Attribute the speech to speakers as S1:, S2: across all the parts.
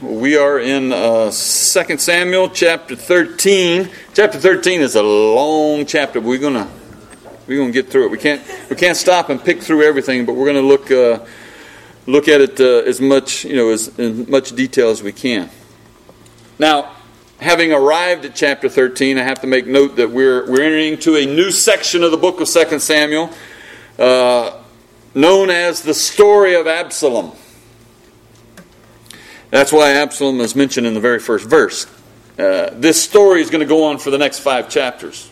S1: We are in 2 Samuel chapter 13. Chapter 13 is a long chapter. We're gonna get through it. We can't stop and pick through everything, but we're gonna look at it as much as in much detail as we can. Now, having arrived at chapter 13, I have to make note that we're entering into a new section of the book of 2 Samuel, known as the story of Absalom. That's why Absalom is mentioned in the very first verse. This story is going to go on for the next 5 chapters.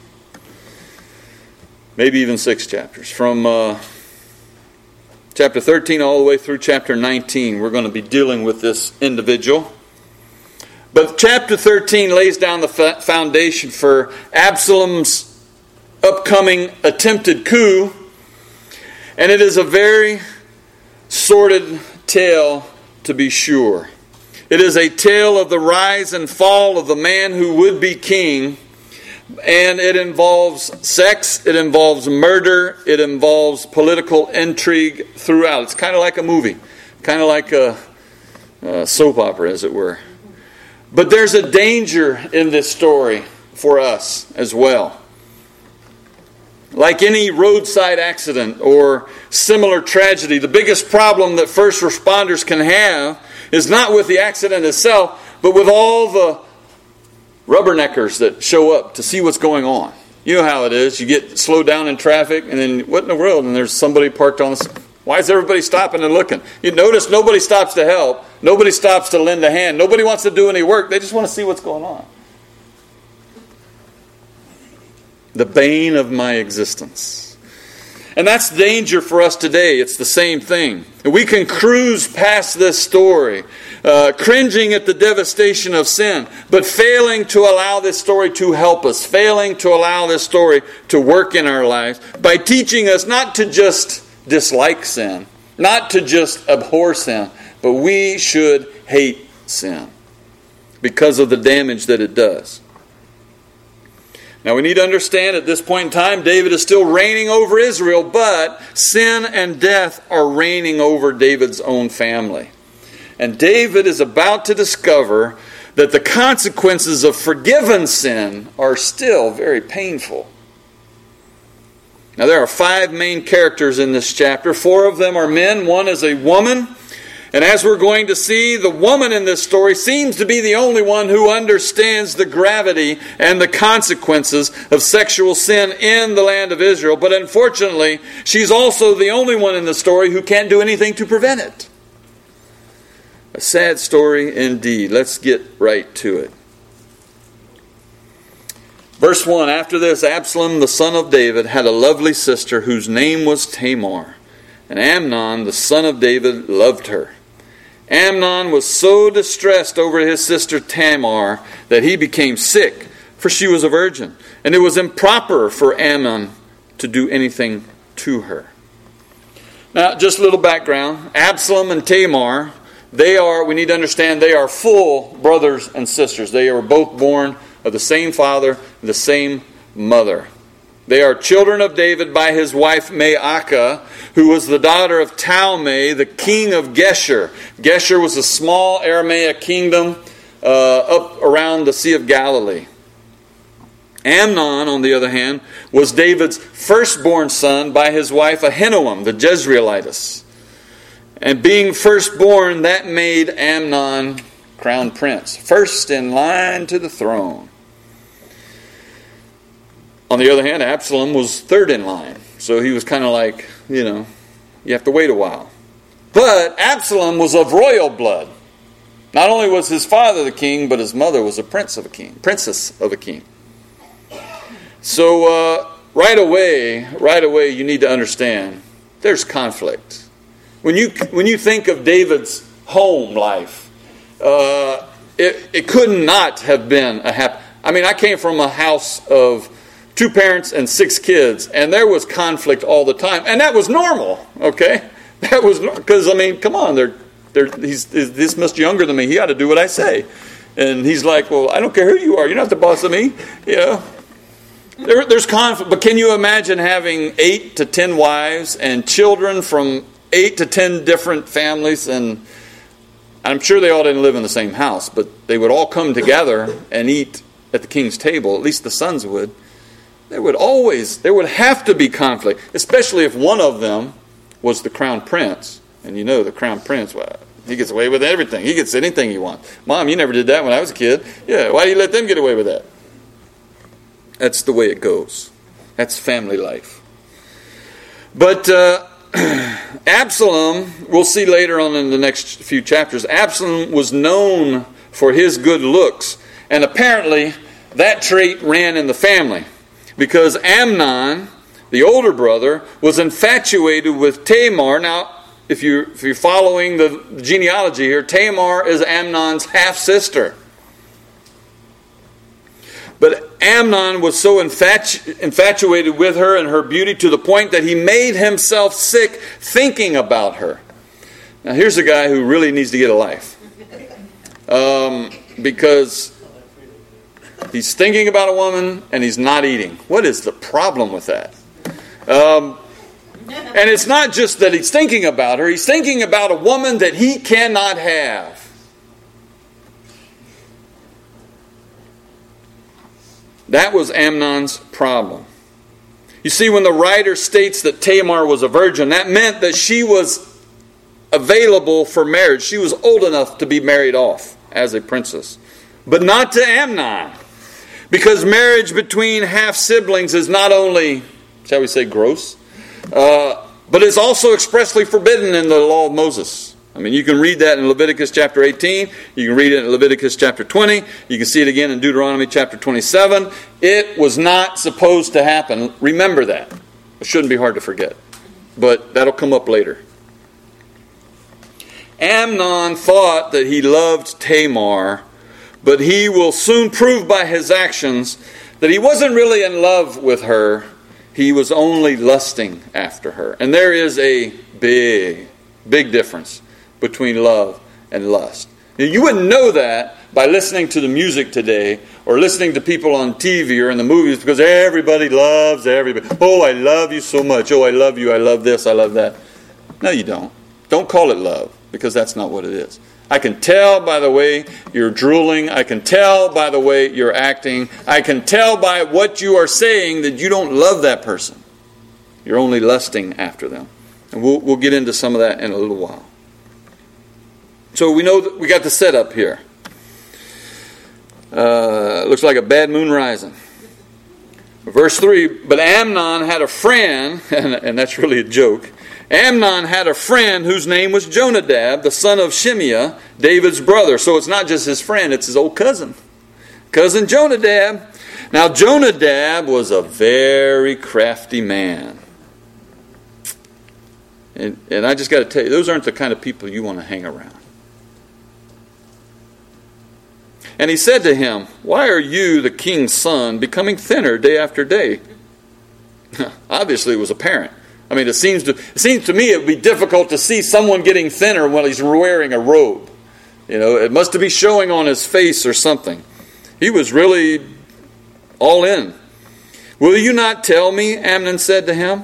S1: Maybe even 6 chapters. From chapter 13 all the way through chapter 19, we're going to be dealing with this individual. But chapter 13 lays down the foundation for Absalom's upcoming attempted coup. And it is a very sordid tale, to be sure. It is a tale of the rise and fall of the man who would be king. And it involves sex, it involves murder, it involves political intrigue throughout. It's kind of like a movie. Kind of like a soap opera, as it were. But there's a danger in this story for us as well. Like any roadside accident or similar tragedy, the biggest problem that first responders can have is not with the accident itself, but with all the rubberneckers that show up to see what's going on. You know how it is. You get slowed down in traffic, and then what in the world? And there's somebody parked on the... Why is everybody stopping and looking? You notice nobody stops to help. Nobody stops to lend a hand. Nobody wants to do any work. They just want to see what's going on. The bane of my existence. And that's danger for us today. It's the same thing. We can cruise past this story, cringing at the devastation of sin, but failing to allow this story to help us, failing to allow this story to work in our lives by teaching us not to just dislike sin, not to just abhor sin, but we should hate sin because of the damage that it does. Now we need to understand at this point in time, David is still reigning over Israel, but sin and death are reigning over David's own family. And David is about to discover that the consequences of forgiven sin are still very painful. Now there are 5 main characters in this chapter. 4 of them are men, 1 is a woman. And as we're going to see, the woman in this story seems to be the only one who understands the gravity and the consequences of sexual sin in the land of Israel. But unfortunately, she's also the only one in the story who can't do anything to prevent it. A sad story indeed. Let's get right to it. Verse 1, after this, Absalom, the son of David, had a lovely sister whose name was Tamar. And Amnon, the son of David, loved her. Amnon was so distressed over his sister Tamar that he became sick, for she was a virgin. And it was improper for Amnon to do anything to her. Now, just a little background. Absalom and Tamar, we need to understand, they are full brothers and sisters. They were both born of the same father, the same mother. They are children of David by his wife Maacah, who was the daughter of Talmai, the king of Geshur. Geshur was a small Aramaic kingdom up around the Sea of Galilee. Amnon, on the other hand, was David's firstborn son by his wife Ahinoam, the Jezreelitess. And being firstborn, that made Amnon crown prince, first in line to the throne. On the other hand, Absalom was third in line. So he was kind of like, you have to wait a while. But Absalom was of royal blood. Not only was his father the king, but his mother was a princess of a king. So right away, you need to understand, there's conflict. When you think of David's home life, it could not have been a happy... I came from a house of 2 parents and 6 kids, and there was conflict all the time, and that was normal. Okay, that was because come on, he's this much younger than me. He ought to do what I say, and he's like, well, I don't care who you are. You're not the boss of me. There's conflict, but can you imagine having 8 to 10 wives and children from 8 to 10 different families, and I'm sure they all didn't live in the same house, but they would all come together and eat at the king's table. At least the sons would. There would have to be conflict, especially if one of them was the crown prince. And you know the crown prince, well, he gets away with everything. He gets anything he wants. Mom, you never did that when I was a kid. Yeah, why do you let them get away with that? That's the way it goes. That's family life. But Absalom, we'll see later on in the next few chapters, Absalom was known for his good looks. And apparently that trait ran in the family. Because Amnon, the older brother, was infatuated with Tamar. Now, if you're following the genealogy here, Tamar is Amnon's half-sister. But Amnon was so infatuated with her and her beauty to the point that he made himself sick thinking about her. Now here's a guy who really needs to get a life. Because he's thinking about a woman and he's not eating. What is the problem with that? And it's not just that he's thinking about her. He's thinking about a woman that he cannot have. That was Amnon's problem. You see, when the writer states that Tamar was a virgin, that meant that she was available for marriage. She was old enough to be married off as a princess. But not to Amnon. Because marriage between half-siblings is not only, shall we say, gross, but it's also expressly forbidden in the law of Moses. I mean, you can read that in Leviticus chapter 18. You can read it in Leviticus chapter 20. You can see it again in Deuteronomy chapter 27. It was not supposed to happen. Remember that. It shouldn't be hard to forget. But that'll come up later. Amnon thought that he loved Tamar, but he will soon prove by his actions that he wasn't really in love with her. He was only lusting after her. And there is a big difference between love and lust. Now, you wouldn't know that by listening to the music today or listening to people on TV or in the movies because everybody loves everybody. Oh, I love you so much. Oh, I love you. I love this. I love that. No, you don't. Don't call it love because that's not what it is. I can tell by the way you're drooling. I can tell by the way you're acting. I can tell by what you are saying that you don't love that person. You're only lusting after them. And we'll get into some of that in a little while. So we know that we got the setup here. Looks like a bad moon rising. Verse 3, but Amnon had a friend, and that's really a joke. Amnon had a friend whose name was Jonadab, the son of Shimeah, David's brother. So it's not just his friend, it's his old cousin. Cousin Jonadab. Now Jonadab was a very crafty man. And I just got to tell you, those aren't the kind of people you want to hang around. And he said to him, why are you, the king's son, becoming thinner day after day? Obviously, it was apparent. I mean, it seems to me it would be difficult to see someone getting thinner while he's wearing a robe. You know, it must be showing on his face or something. He was really all in. Will you not tell me? Amnon said to him.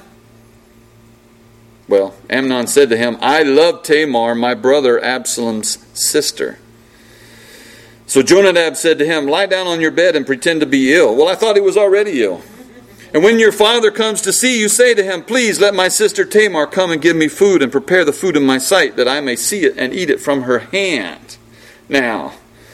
S1: Well, Amnon said to him, I love Tamar, my brother Absalom's sister. So Jonadab said to him, lie down on your bed and pretend to be ill. Well, I thought he was already ill. And when your father comes to see you, say to him, please let my sister Tamar come and give me food and prepare the food in my sight that I may see it and eat it from her hand. Now,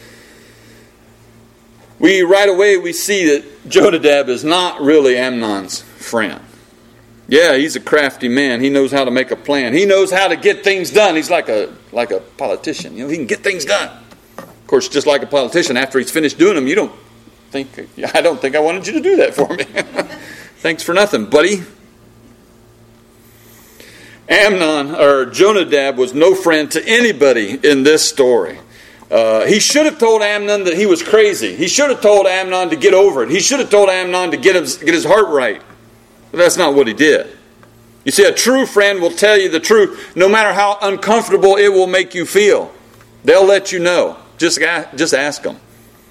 S1: right away we see that Jonadab is not really Amnon's friend. Yeah, he's a crafty man. He knows how to make a plan. He knows how to get things done. He's like a politician. You know, he can get things done. Of course, just like a politician, after he's finished doing them, I don't think I wanted you to do that for me. Thanks for nothing, buddy. Jonadab was no friend to anybody in this story. He should have told Amnon that he was crazy. He should have told Amnon to get over it. He should have told Amnon to get his heart right. But that's not what he did. You see, a true friend will tell you the truth, no matter how uncomfortable it will make you feel. They'll let you know. Just ask them.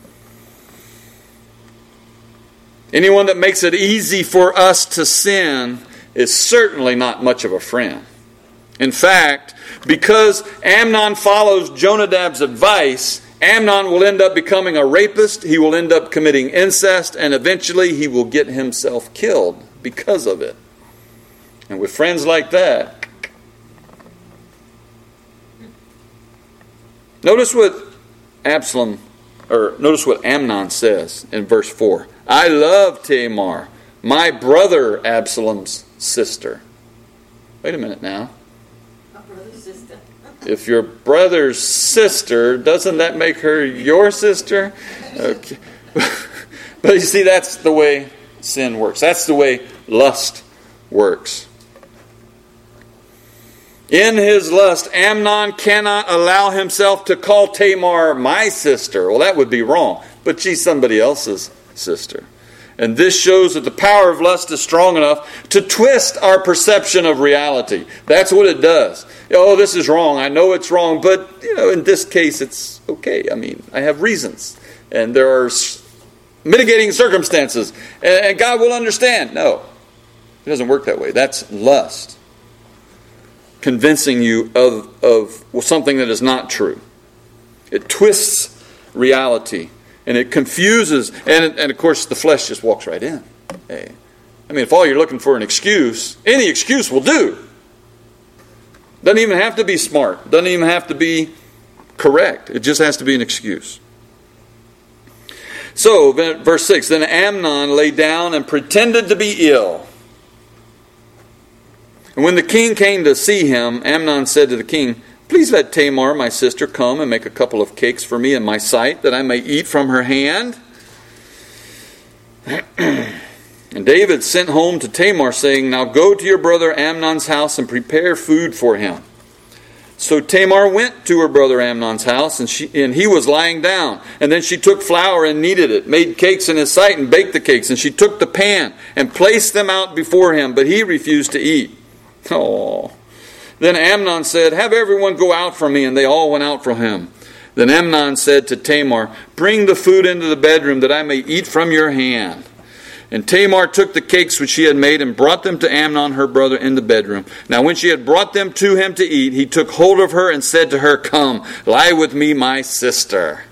S1: Anyone that makes it easy for us to sin is certainly not much of a friend. In fact, because Amnon follows Jonadab's advice, Amnon will end up becoming a rapist, he will end up committing incest, and eventually he will get himself killed because of it. And with friends like that, notice what Amnon says in verse 4. I love Tamar, my brother Absalom's sister. Wait a minute now.
S2: Sister.
S1: If your brother's sister, doesn't that make her your sister? Okay. But you see, that's the way sin works. That's the way lust works. In his lust, Amnon cannot allow himself to call Tamar my sister. Well, that would be wrong. But she's somebody else's sister. And this shows that the power of lust is strong enough to twist our perception of reality. That's what it does. Oh, this is wrong. I know it's wrong, but in this case, it's okay. I mean, I have reasons, and there are mitigating circumstances, and God will understand. No, it doesn't work that way. That's lust, convincing you of something that is not true. It twists reality. And it confuses, and of course the flesh just walks right in. Hey. I mean, if all you're looking for an excuse, any excuse will do. Doesn't even have to be smart. Doesn't even have to be correct. It just has to be an excuse. So, verse 6, then Amnon lay down and pretended to be ill. And when the king came to see him, Amnon said to the king, please let Tamar, my sister, come and make a couple of cakes for me in my sight, that I may eat from her hand. And David sent home to Tamar, saying, now go to your brother Amnon's house and prepare food for him. So Tamar went to her brother Amnon's house, and he was lying down. And then she took flour and kneaded it, made cakes in his sight, and baked the cakes. And she took the pan and placed them out before him, but he refused to eat. Oh. Then Amnon said, have everyone go out from me, and they all went out from him. Then Amnon said to Tamar, bring the food into the bedroom, that I may eat from your hand. And Tamar took the cakes which she had made and brought them to Amnon her brother in the bedroom. Now when she had brought them to him to eat, he took hold of her and said to her, come, lie with me, my sister.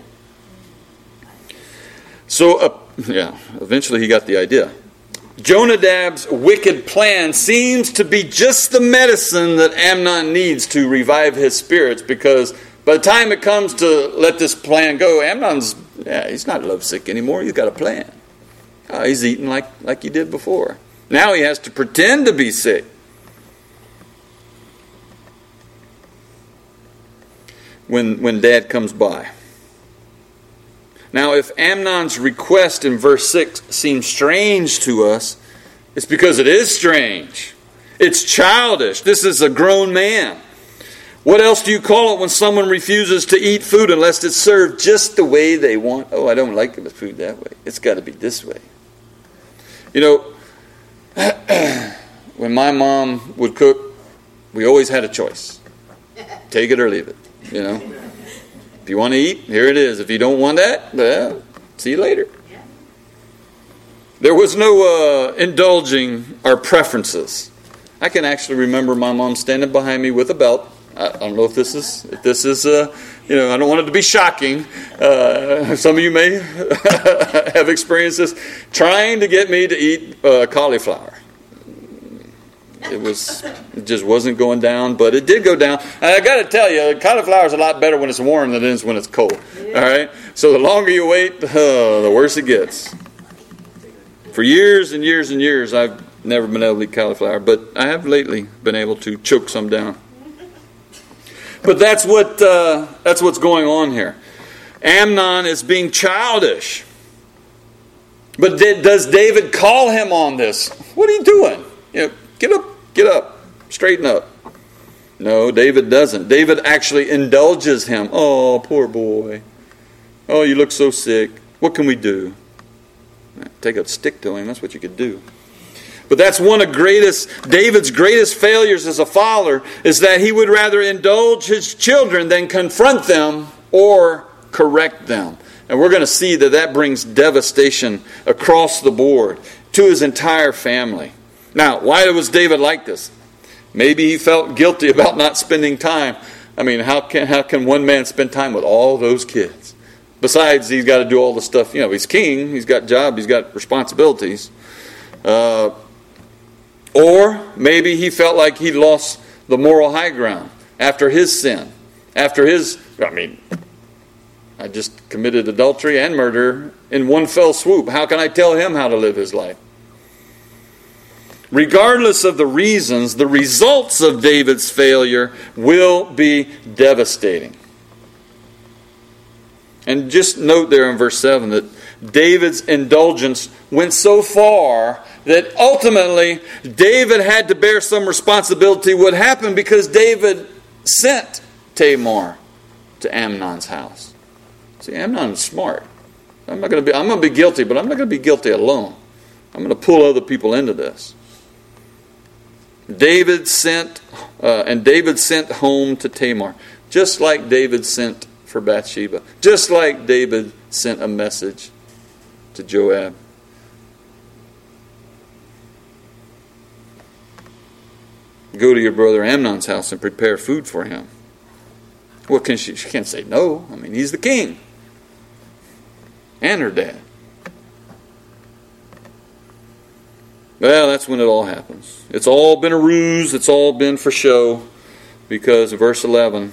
S1: So, eventually he got the idea. Jonadab's wicked plan seems to be just the medicine that Amnon needs to revive his spirits, because by the time it comes to let this plan go, he's not lovesick anymore. He's got a plan. He's eating like he did before. Now he has to pretend to be sick. When Dad comes by. Now, if Amnon's request in verse 6 seems strange to us, it's because it is strange. It's childish. This is a grown man. What else do you call it when someone refuses to eat food unless it's served just the way they want? Oh, I don't like the food that way. It's got to be this way. When my mom would cook, we always had a choice. Take it or leave it, If you want to eat, here it is. If you don't want that, well, see you later. There was no indulging our preferences. I can actually remember my mom standing behind me with a belt. I don't know if this is I don't want it to be shocking. Some of you may have experienced this, trying to get me to eat cauliflower. It just wasn't going down, but it did go down. And I got to tell you, cauliflower is a lot better when it's warm than it is when it's cold. All right? So the longer you wait, the worse it gets. For years and years and years, I've never been able to eat cauliflower, but I have lately been able to choke some down. But that's what's going on here. Amnon is being childish. But does David call him on this? What are you doing? Get up, straighten up. No, David doesn't. David actually indulges him. Oh, poor boy. Oh, you look so sick. What can we do? Take a stick to him. That's what you could do. But that's one of David's greatest failures as a father, is that he would rather indulge his children than confront them or correct them. And we're going to see that brings devastation across the board to his entire family. Now, why was David like this? Maybe he felt guilty about not spending time. I mean, how can one man spend time with all those kids? Besides, he's got to do all the stuff. You know, he's king. He's got a job. He's got responsibilities. Or maybe he felt like he lost the moral high ground after his sin. I just committed adultery and murder in one fell swoop. How can I tell him how to live his life? Regardless of the reasons, the results of David's failure will be devastating. And just note there in verse 7 that David's indulgence went so far that ultimately David had to bear some responsibility what happened because David sent Tamar to Amnon's house. See, Amnon is smart. I'm going to be guilty, but I'm not going to be guilty alone. I'm going to pull other people into this. David sent home to Tamar, just like David sent for Bathsheba, just like David sent a message to Joab. Go to your brother Amnon's house and prepare food for him. Well, she can't say no. I mean, he's the king. And her dad. Well, that's when it all happens. It's all been a ruse. It's all been for show. Because verse 11,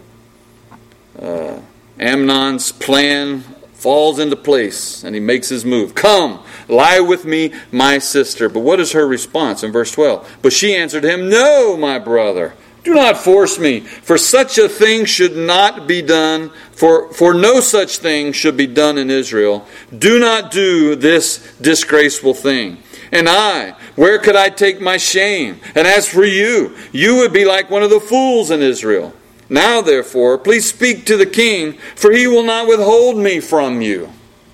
S1: Amnon's plan falls into place and he makes his move. Come, lie with me, my sister. But what is her response in verse 12? But she answered him, no, my brother. Do not force me, for such a thing should not be done, for no such thing should be done in Israel. Do not do this disgraceful thing. And where could I take my shame? And as for you, you would be like one of the fools in Israel. Now, therefore, please speak to the king, for he will not withhold me from you.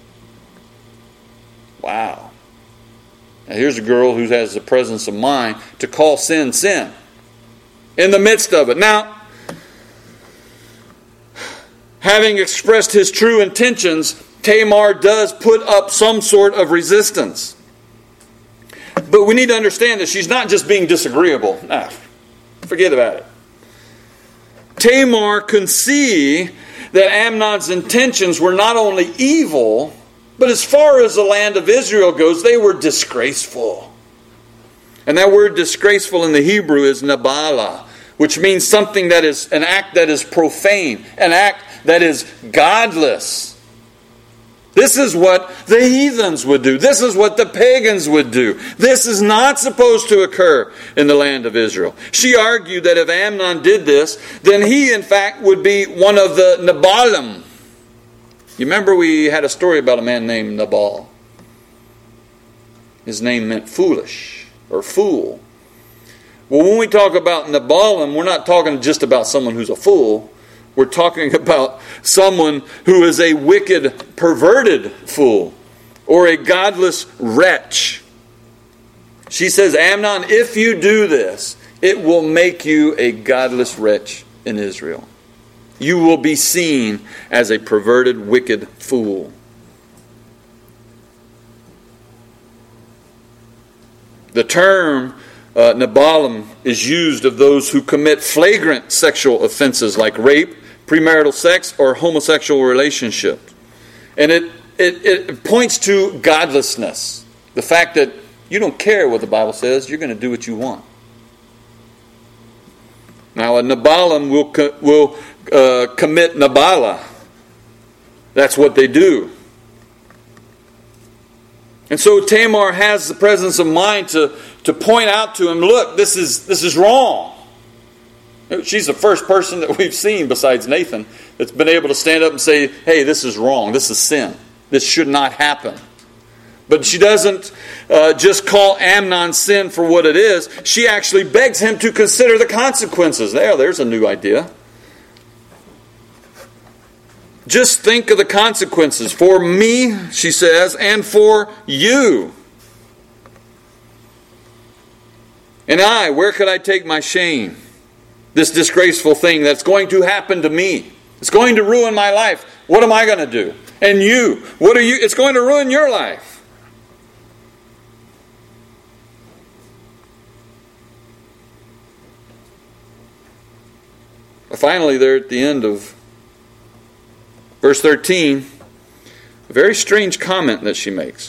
S1: Wow. Now, here's a girl who has the presence of mind to call sin, sin. In the midst of it. Now, having expressed his true intentions, Tamar does put up some sort of resistance. But we need to understand that she's not just being disagreeable. Forget about it. Tamar could see that Amnon's intentions were not only evil, but as far as the land of Israel goes, they were disgraceful. And that word disgraceful in the Hebrew is nabala, which means something that is an act that is profane, an act that is godless. This is what the heathens would do. This is what the pagans would do. This is not supposed to occur in the land of Israel. She argued that if Amnon did this, then he in fact would be one of the Nabalim. You remember we had a story about a man named Nabal. His name meant foolish or fool. Well, when we talk about Nabalim, we're not talking just about someone who's a fool. We're talking about someone who is a wicked, perverted fool or a godless wretch. She says, Amnon, if you do this, it will make you a godless wretch in Israel. You will be seen as a perverted, wicked fool. The term Nabalim is used of those who commit flagrant sexual offenses like rape, premarital sex, or homosexual relationship. And it points to godlessness. The fact that you don't care what the Bible says, you're going to do what you want. Now, a Nabalim will commit Nabala. That's what they do. And so Tamar has the presence of mind to point out to him, look, this is wrong. She's the first person that we've seen besides Nathan that's been able to stand up and say, hey, this is wrong. This is sin. This should not happen. But she doesn't just call Amnon sin for what it is. She actually begs him to consider the consequences. There's a new idea. Just think of the consequences for me, she says, and for you. And where could I take my shame? This disgraceful thing that's going to happen to me. It's going to ruin my life. What am I going to do? And you, what are you? It's going to ruin your life. Finally, there at the end of verse 13, a very strange comment that she makes.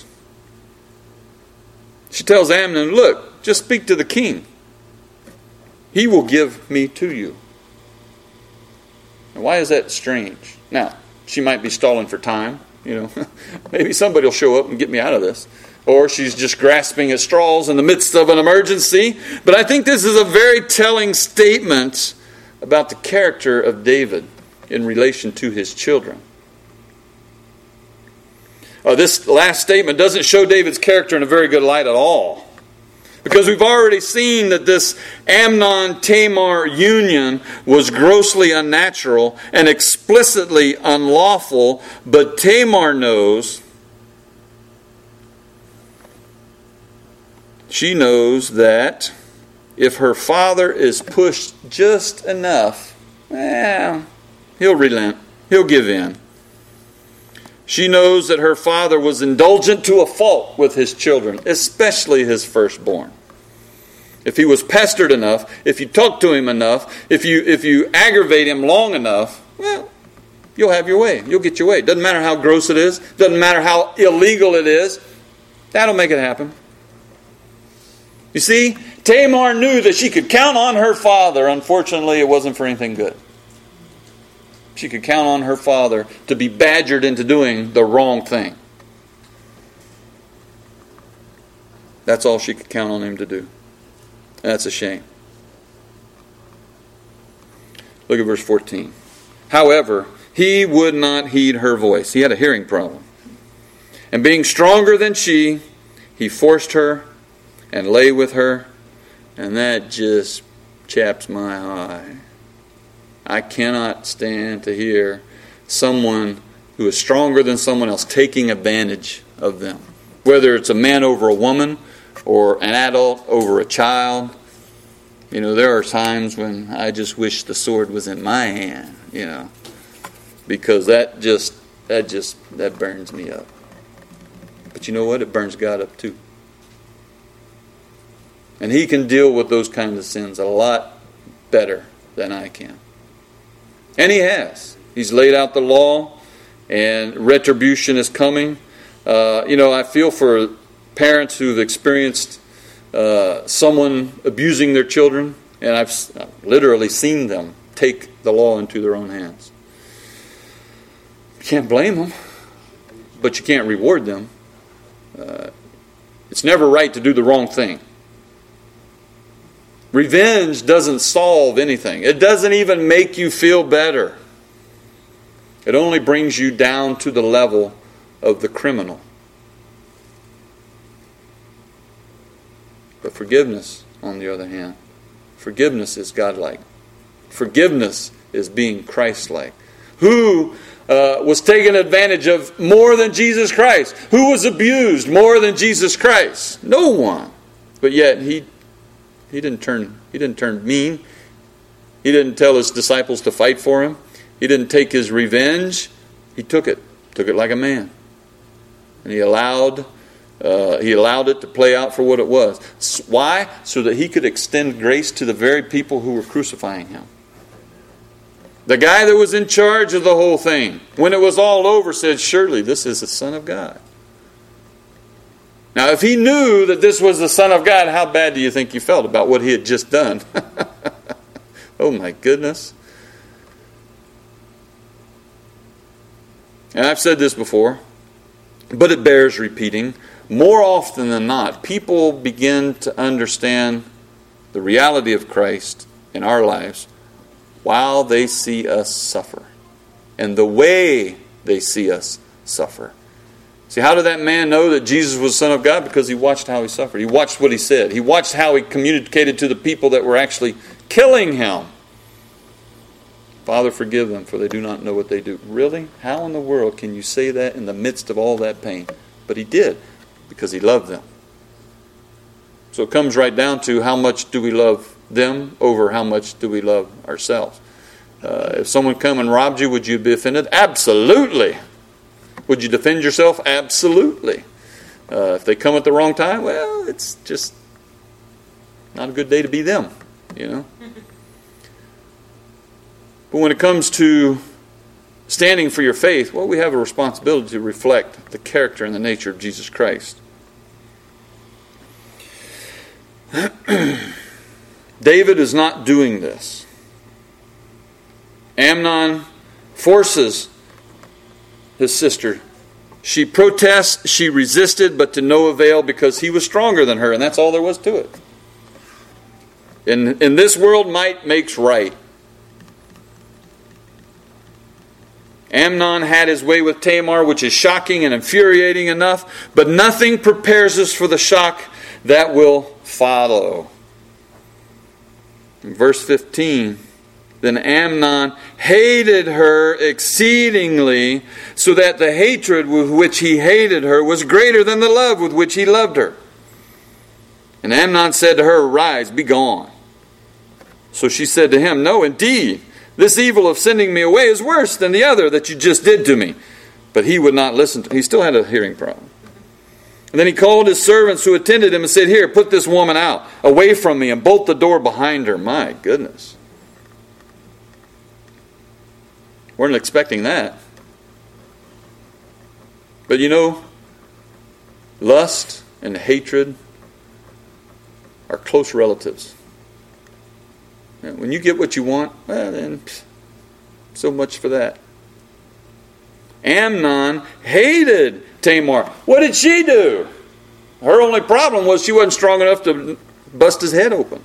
S1: She tells Amnon, look, just speak to the king. He will give me to you. Now, why is that strange? Now, she might be stalling for time. Maybe somebody will show up and get me out of this. Or she's just grasping at straws in the midst of an emergency. But I think this is a very telling statement about the character of David in relation to his children. This last statement doesn't show David's character in a very good light at all. Because we've already seen that this Amnon-Tamar union was grossly unnatural and explicitly unlawful. But Tamar knows, she knows that if her father is pushed just enough, he'll relent. He'll give in. She knows that her father was indulgent to a fault with his children, especially his firstborn. If he was pestered enough, if you talk to him enough, if you aggravate him long enough, you'll have your way. You'll get your way. Doesn't matter how gross it is. Doesn't matter how illegal it is. That'll make it happen. You see, Tamar knew that she could count on her father. Unfortunately, it wasn't for anything good. She could count on her father to be badgered into doing the wrong thing. That's all she could count on him to do. That's a shame. Look at verse 14. However, he would not heed her voice. He had a hearing problem. And being stronger than she, he forced her and lay with her. And that just chaps my eye. I cannot stand to hear someone who is stronger than someone else taking advantage of them. Whether it's a man over a woman or an adult over a child. There are times when I just wish the sword was in my hand, because that burns me up. But you know what? It burns God up too. And He can deal with those kinds of sins a lot better than I can. And He has. He's laid out the law, and retribution is coming. I feel for parents who've experienced someone abusing their children, and I've literally seen them take the law into their own hands. You can't blame them, but you can't reward them. It's never right to do the wrong thing. Revenge doesn't solve anything. It doesn't even make you feel better. It only brings you down to the level of the criminal. But forgiveness, on the other hand, forgiveness is godlike. Forgiveness is being Christ-like. Who was taken advantage of more than Jesus Christ? Who was abused more than Jesus Christ? No one. But yet He didn't turn mean. He didn't tell His disciples to fight for Him. He didn't take His revenge. He took it like a man. And He allowed it to play out for what it was. Why? So that He could extend grace to the very people who were crucifying Him. The guy that was in charge of the whole thing, when it was all over, said, surely this is the Son of God. Now, if he knew that this was the Son of God, how bad do you think he felt about what he had just done? Oh my goodness. And I've said this before, but it bears repeating. More often than not, people begin to understand the reality of Christ in our lives while they see us suffer. And the way they see us suffer. See, how did that man know that Jesus was the Son of God? Because he watched how He suffered. He watched what He said. He watched how He communicated to the people that were actually killing Him. Father, forgive them, for they do not know what they do. Really? How in the world can you say that in the midst of all that pain? But He did, because He loved them. So it comes right down to how much do we love them over how much do we love ourselves. If someone come and robbed you, would you be offended? Absolutely. Would you defend yourself? Absolutely. If they come at the wrong time, well, it's just not a good day to be them, But when it comes to standing for your faith, well, we have a responsibility to reflect the character and the nature of Jesus Christ. David is not doing this. Amnon forces his sister. She protests, she resisted, but to no avail because he was stronger than her, and that's all there was to it. In this world, might makes right. Amnon had his way with Tamar, which is shocking and infuriating enough, but nothing prepares us for the shock that will follow. In verse 15, then Amnon hated her exceedingly, so that the hatred with which he hated her was greater than the love with which he loved her. And Amnon said to her, "Arise, be gone." So she said to him, "No, indeed, this evil of sending me away is worse than the other that you just did to me." But he would not listen to him. He still had a hearing problem. And then he called his servants who attended him and said, "Here, put this woman out, away from me, and bolt the door behind her." My goodness. Weren't expecting that. But you know, lust and hatred are close relatives. When you get what you want, well then, so much for that. Amnon hated Tamar. What did she do? Her only problem was she wasn't strong enough to bust his head open.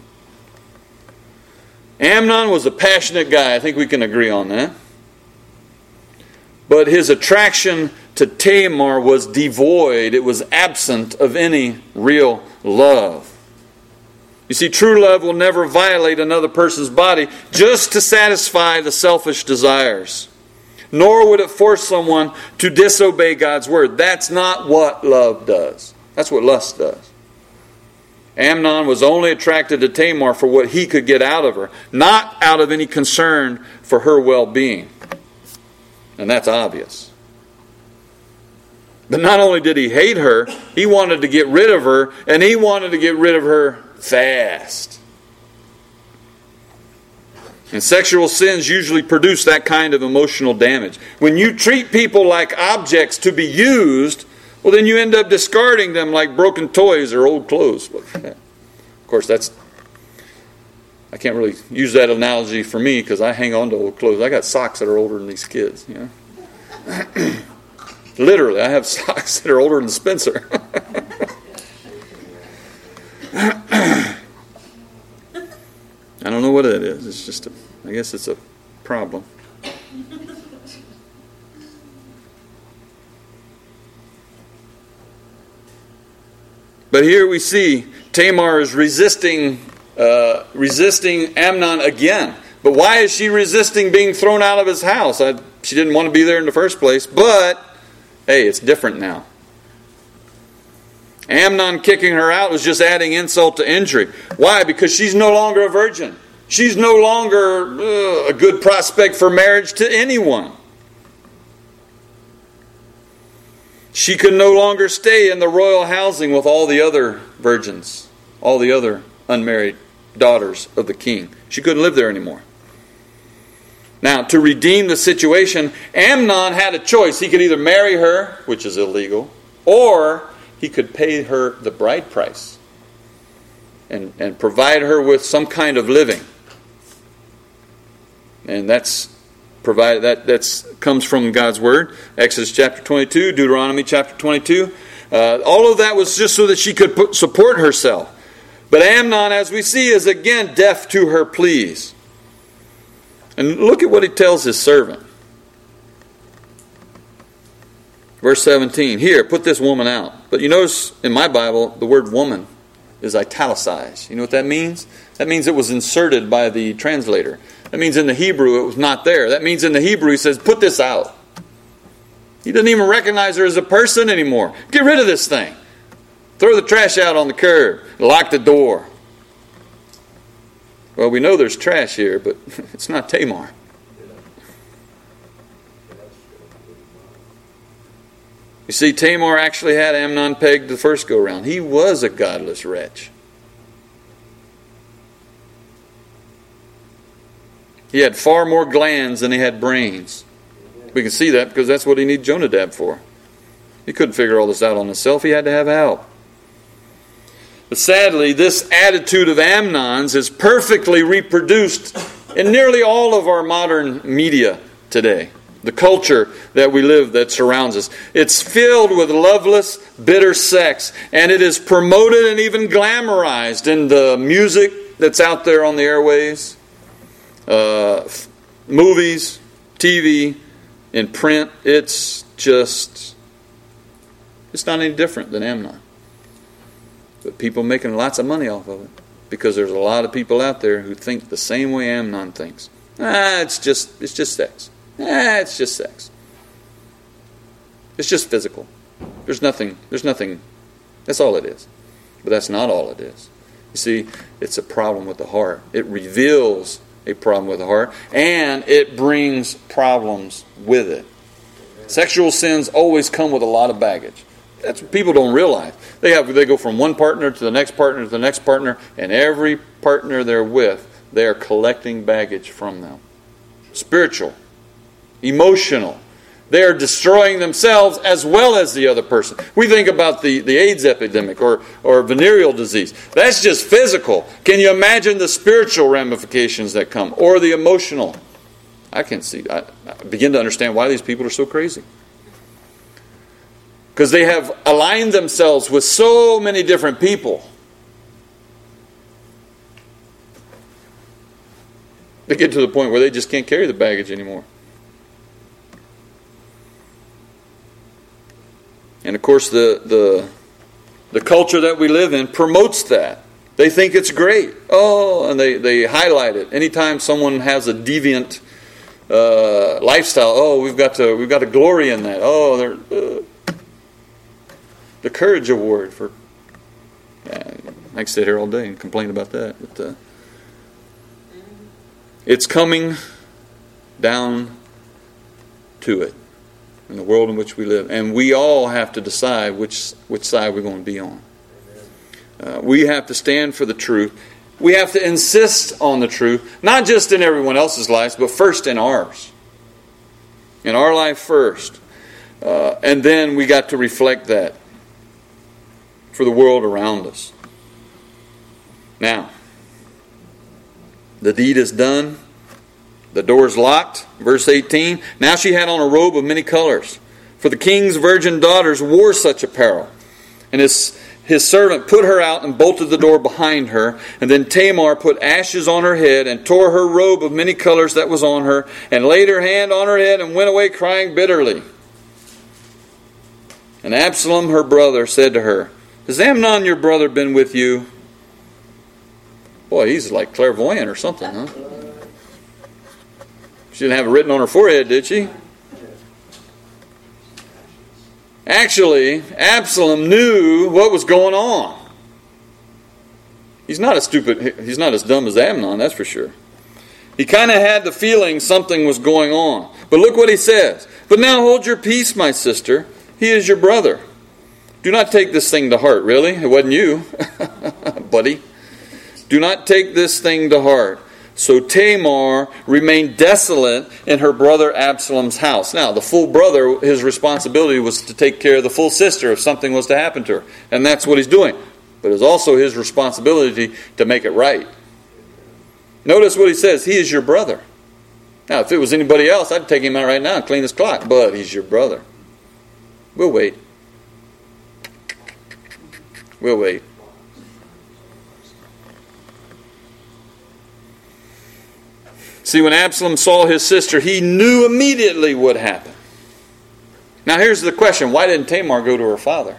S1: Amnon was a passionate guy. I think we can agree on that. But his attraction to Tamar was devoid. It was absent of any real love. You see, true love will never violate another person's body just to satisfy the selfish desires. Nor would it force someone to disobey God's word. That's not what love does. That's what lust does. Amnon was only attracted to Tamar for what he could get out of her, not out of any concern for her well-being. And that's obvious. But not only did he hate her, he wanted to get rid of her, and he wanted to get rid of her fast. And sexual sins usually produce that kind of emotional damage. When you treat people like objects to be used, well, then you end up discarding them like broken toys or old clothes. Of course, I can't really use that analogy for me because I hang on to old clothes. I got socks that are older than these kids. You know? Literally, I have socks that are older than Spencer. I don't know what it is. It's just, I guess it's a problem. But here we see Tamar is resisting Amnon again. But why is she resisting being thrown out of his house? She didn't want to be there in the first place. But, hey, it's different now. Amnon kicking her out was just adding insult to injury. Why? Because she's no longer a virgin. She's no longer a good prospect for marriage to anyone. She could no longer stay in the royal housing with all the other virgins, all the other unmarried daughters of the king. She couldn't live there anymore. Now, to redeem the situation, Amnon had a choice. He could either marry her, which is illegal, or he could pay her the bride price and provide her with some kind of living. And that's comes from God's Word. Exodus chapter 22, Deuteronomy chapter 22. All of that was just so that she could support herself. But Amnon, as we see, is again deaf to her pleas. And look at what he tells his servant. Verse 17, here, put this woman out. But you notice in my Bible, the word woman is italicized. You know what that means? That means it was inserted by the translator. That means in the Hebrew it was not there. That means in the Hebrew he says, put this out. He doesn't even recognize her as a person anymore. Get rid of this thing. Throw the trash out on the curb. Lock the door. Well, we know there's trash here, but it's not Tamar. You see, Tamar actually had Amnon pegged the first go-round. He was a godless wretch. He had far more glands than he had brains. We can see that because that's what he needed Jonadab for. He couldn't figure all this out on himself. He had to have help. But sadly, this attitude of Amnon's is perfectly reproduced in nearly all of our modern media today. The culture that we live that surrounds us. It's filled with loveless, bitter sex. And it is promoted and even glamorized in the music that's out there on the airwaves, movies, TV, in print. It's not any different than Amnon. But people making lots of money off of it. Because there's a lot of people out there who think the same way Amnon thinks. It's just sex. It's just sex. It's just physical. There's nothing. That's all it is. But that's not all it is. You see, it's a problem with the heart. It reveals a problem with the heart. And it brings problems with it. Sexual sins always come with a lot of baggage. That's what people don't realize. They go from one partner to the next partner to the next partner, and every partner they're with, they are collecting baggage from them. Spiritual, emotional. They are destroying themselves as well as the other person. We think about the AIDS epidemic or venereal disease. That's just physical. Can you imagine the spiritual ramifications that come? Or the emotional? I begin to understand why these people are so crazy. Because they have aligned themselves with so many different people. They get to the point where they just can't carry the baggage anymore. And of course the culture that we live in promotes that. They think it's great. And they highlight it. Anytime someone has a deviant lifestyle, we've got to glory in that. The Courage Award for... I can sit here all day and complain about that. But, it's coming down to it in the world in which we live. And we all have to decide which side we're going to be on. We have to stand for the truth. We have to insist on the truth, not just in everyone else's lives, but first in ours. In our life first. And then we got to reflect that for the world around us. Now, the deed is done. The door is locked. Verse 18. Now she had on a robe of many colors, for the king's virgin daughters wore such apparel. And his servant put her out and bolted the door behind her. And then Tamar put ashes on her head and tore her robe of many colors that was on her, and laid her hand on her head and went away crying bitterly. And Absalom, her brother, said to her, "Has Amnon your brother been with you?" Boy, he's like clairvoyant or something, huh? She didn't have it written on her forehead, did she? Actually, Absalom knew what was going on. He's not as dumb as Amnon, that's for sure. He kind of had the feeling something was going on. But look what he says. "But now hold your peace, my sister. He is your brother. Do not take this thing to heart." Really? It wasn't you, buddy. "Do not take this thing to heart." So Tamar remained desolate in her brother Absalom's house. Now, the full brother, his responsibility was to take care of the full sister if something was to happen to her. And that's what he's doing. But it's also his responsibility to make it right. Notice what he says. He is your brother. Now, if it was anybody else, I'd take him out right now and clean his clock. But he's your brother. We'll wait. We'll wait. See, when Absalom saw his sister, he knew immediately what happened. Now here's the question. Why didn't Tamar go to her father?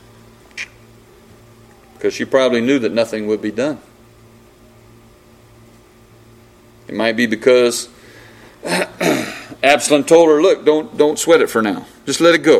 S1: Because she probably knew that nothing would be done. It might be because Absalom told her, "Look, don't sweat it for now. Just let it go."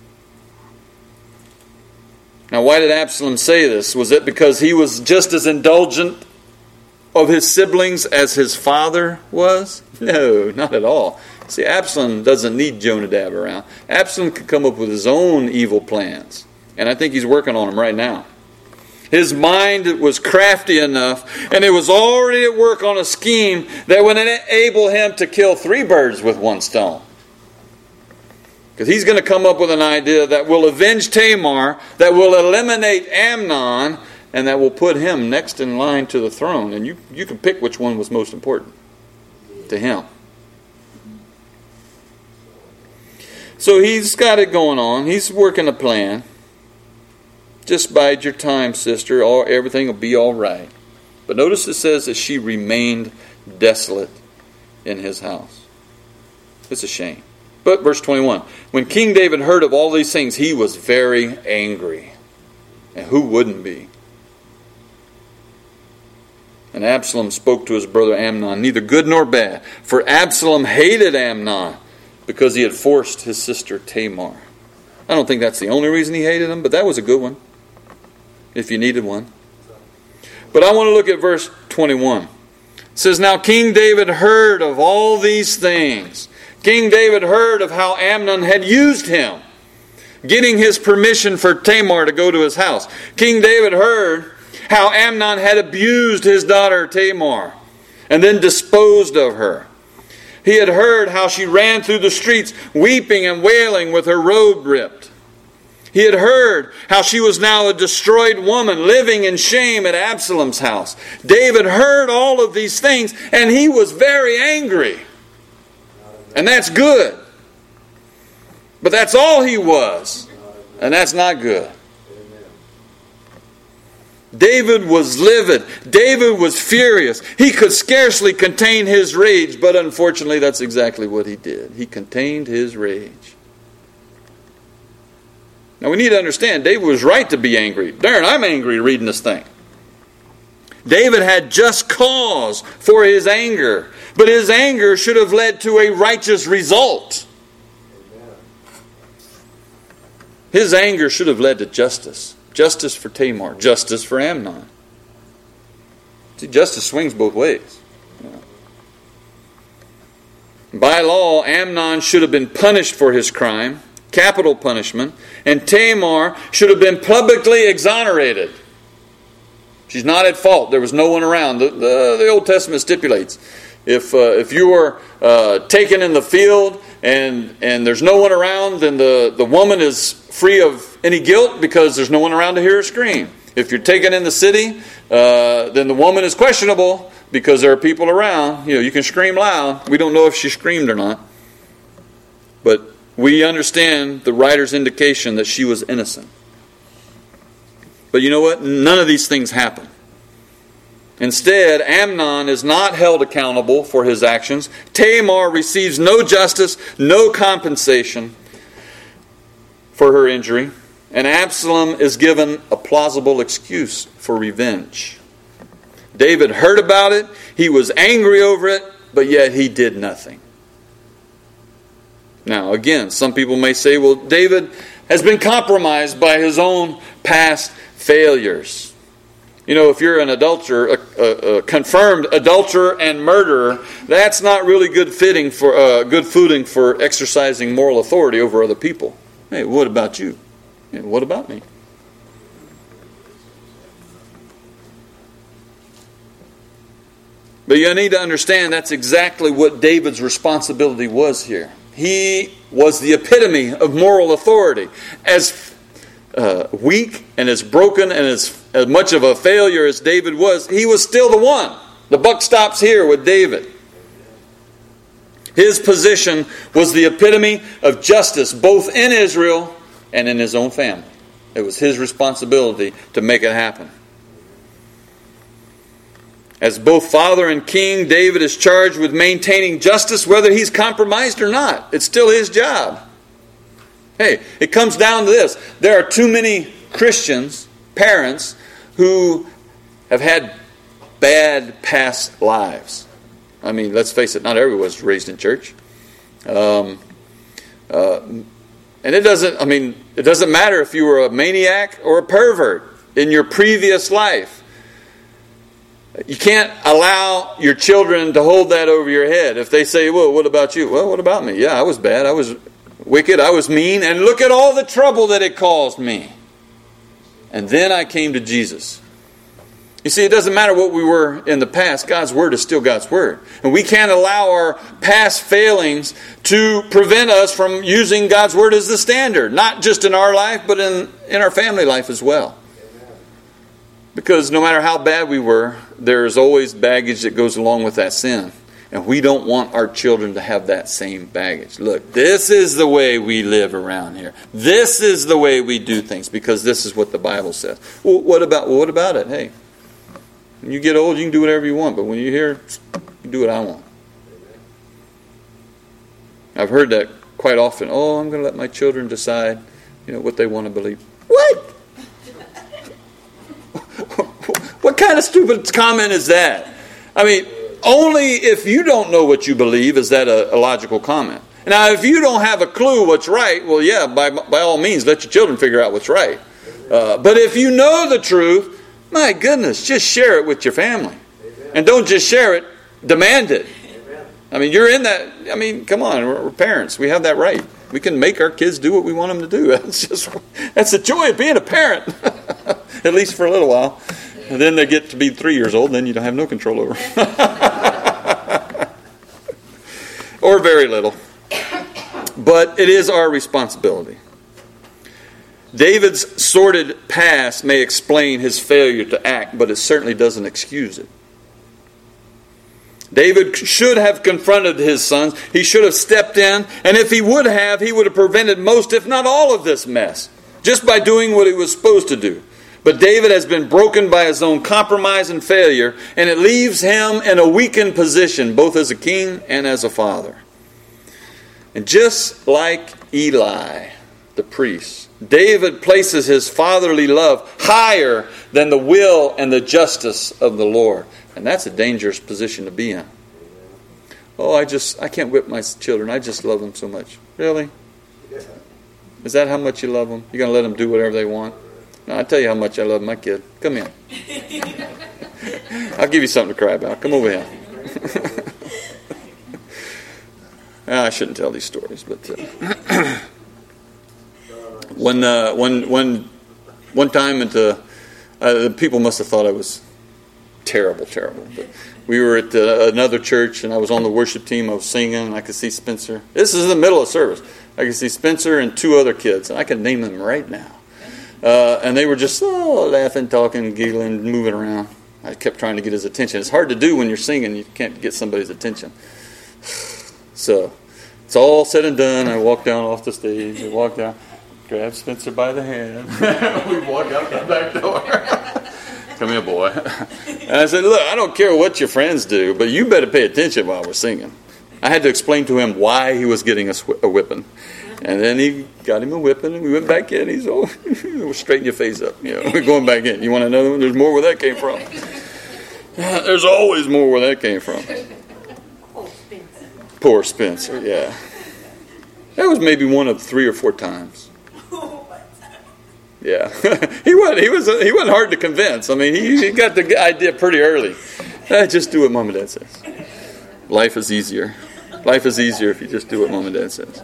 S1: Now, why did Absalom say this? Was it because he was just as indulgent of his siblings as his father was? No, not at all. See, Absalom doesn't need Jonadab around. Absalom could come up with his own evil plans. And I think he's working on them right now. His mind was crafty enough, and it was already at work on a scheme that would enable him to kill 3 birds with 1 stone. Because he's going to come up with an idea that will avenge Tamar, that will eliminate Amnon, and that will put him next in line to the throne. And you can pick which one was most important to him. So he's got it going on. He's working a plan. Just bide your time, sister. Everything will be all right. But notice it says that she remained desolate in his house. It's a shame. But verse 21, when King David heard of all these things, he was very angry. And who wouldn't be? And Absalom spoke to his brother Amnon, neither good nor bad. For Absalom hated Amnon because he had forced his sister Tamar. I don't think that's the only reason he hated him, but that was a good one, if you needed one. But I want to look at verse 21. It says, now King David heard of all these things. King David heard of how Amnon had used him, getting his permission for Tamar to go to his house. King David heard how Amnon had abused his daughter Tamar and then disposed of her. He had heard how she ran through the streets weeping and wailing with her robe ripped. He had heard how she was now a destroyed woman living in shame at Absalom's house. David heard all of these things and he was very angry. And that's good. But that's all he was. And that's not good. David was livid. David was furious. He could scarcely contain his rage, but unfortunately that's exactly what he did. He contained his rage. Now we need to understand, David was right to be angry. Darren, I'm angry reading this thing. David had just cause for his anger, but his anger should have led to a righteous result. His anger should have led to justice. Justice for Tamar, justice for Amnon. See, justice swings both ways. By law, Amnon should have been punished for his crime, capital punishment, and Tamar should have been publicly exonerated. She's not at fault. There was no one around. The Old Testament stipulates if you were taken in the field and there's no one around, then the woman is free of any guilt because there's no one around to hear her scream. If you're taken in the city, then the woman is questionable because there are people around. You can scream loud. We don't know if she screamed or not. But we understand the writer's indication that she was innocent. But you know what? None of these things happen. Instead, Amnon is not held accountable for his actions. Tamar receives no justice, no compensation for her injury. And Absalom is given a plausible excuse for revenge. David heard about it. He was angry over it, but yet he did nothing. Now, again, some people may say, well, David has been compromised by his own past failures. If you're an adulterer, a confirmed adulterer and murderer, that's not really good footing for exercising moral authority over other people. Hey, what about you? And what about me? But you need to understand that's exactly what David's responsibility was here. He was the epitome of moral authority. As weak and as broken and as much of a failure as David was, he was still the one. The buck stops here with David. His position was the epitome of justice both in Israel and in his own family. It was his responsibility to make it happen. As both father and king, David is charged with maintaining justice whether he's compromised or not. It's still his job. Hey, it comes down to this. There are too many Christians, parents, who have had bad past lives. I mean, let's face it, not everyone was raised in church. And it doesn't matter if you were a maniac or a pervert in your previous life. You can't allow your children to hold that over your head. If they say, well, what about you? Well, what about me? Yeah, I was bad. I was wicked. I was mean. And look at all the trouble that it caused me. And then I came to Jesus. You see, it doesn't matter what we were in the past. God's Word is still God's Word. And we can't allow our past failings to prevent us from using God's Word as the standard. Not just in our life, but in our family life as well. Because no matter how bad we were, there's always baggage that goes along with that sin. And we don't want our children to have that same baggage. Look, this is the way we live around here. This is the way we do things, because this is what the Bible says. Well, what about it? Hey, when you get old, you can do whatever you want, but when you're here, you do what I want. I've heard that quite often. Oh, I'm going to let my children decide, what they want to believe. What? What kind of stupid comment is that? I mean, only if you don't know what you believe is that a logical comment. Now, if you don't have a clue what's right, well, yeah, by all means, let your children figure out what's right. But if you know the truth, my goodness, just share it with your family. And don't just share it, demand it. I mean, you're in that. I mean, come on, we're parents. We have that right. We can make our kids do what we want them to do. That's the joy of being a parent, at least for a little while. And then they get to be 3 years old, and then you don't have no control over them. Or very little. But it is our responsibility. David's sordid past may explain his failure to act, but it certainly doesn't excuse it. David should have confronted his sons. He should have stepped in. And if he would have prevented most, if not all, of this mess. Just by doing what he was supposed to do. But David has been broken by his own compromise and failure. And it leaves him in a weakened position, both as a king and as a father. And just like Eli, the priest, David places his fatherly love higher than the will and the justice of the Lord. And that's a dangerous position to be in. Oh, I can't whip my children. I just love them so much. Really? Is that how much you love them? You're going to let them do whatever they want? No, I'll tell you how much I love my kid. Come here. I'll give you something to cry about. Come over here. I shouldn't tell these stories, but one time the people must have thought I was terrible. But we were at another church, and I was on the worship team. I was singing, and I could see Spencer. This is in the middle of service. I could see Spencer and 2 other kids, and I could name them right now. And they were just laughing, talking, giggling, moving around. I kept trying to get his attention. It's hard to do when you're singing. You can't get somebody's attention. So it's all said and done. I walked down off the stage. I walked down, grabbed Spencer by the hand. We walked out the back door. Come here, boy. And I said, look, I don't care what your friends do, but you better pay attention while we're singing. I had to explain to him why he was getting a whipping. And then he got him a whipping, and we went back in. He's straighten your face up. We're going back in. You want another one? There's more where that came from. There's always more where that came from. Poor Spencer, yeah. That was maybe one of 3 or 4 times. Yeah, he wasn't hard to convince. I mean, he got the idea pretty early. Just do what Mom and Dad says. Life is easier. Life is easier if you just do what Mom and Dad says.